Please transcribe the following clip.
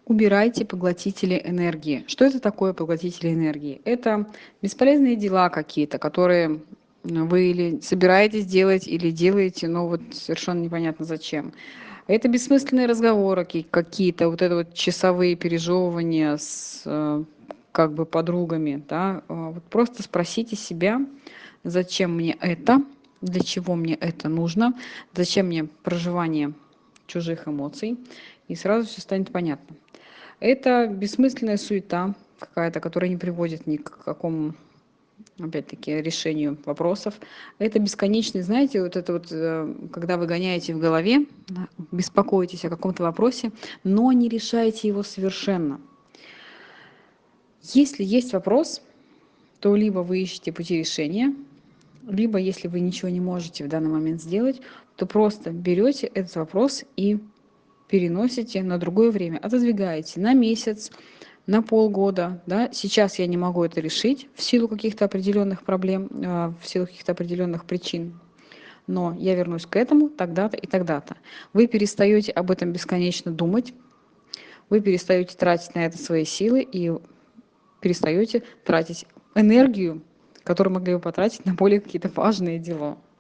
Убирайте поглотители энергии. Что это такое поглотители энергии? Это бесполезные дела какие-то, которые вы или собираетесь делать, или делаете, но вот совершенно непонятно зачем. Это бессмысленные разговоры какие-то, вот это вот часовые пережевывания с как бы подругами, да. Вот просто спросите себя, зачем мне это, для чего мне это нужно, зачем мне проживание чужих эмоций, и сразу все станет понятно. Это бессмысленная суета какая-то, которая не приводит ни к какому, опять-таки, решению вопросов. Это бесконечный, знаете, вот это вот, когда вы гоняете в голове, да, беспокоитесь о каком-то вопросе, но не решаете его совершенно. Если есть вопрос, то либо вы ищете пути решения, либо если вы ничего не можете в данный момент сделать, то просто берете этот вопрос и переносите на другое время, отодвигаете на месяц, на полгода, да. Сейчас я не могу это решить в силу каких-то определенных проблем, в силу каких-то определенных причин, но я вернусь к этому тогда-то и тогда-то. Вы перестаете об этом бесконечно думать, вы перестаете тратить на это свои силы и перестаете тратить энергию, которую могли бы потратить на более какие-то важные дела.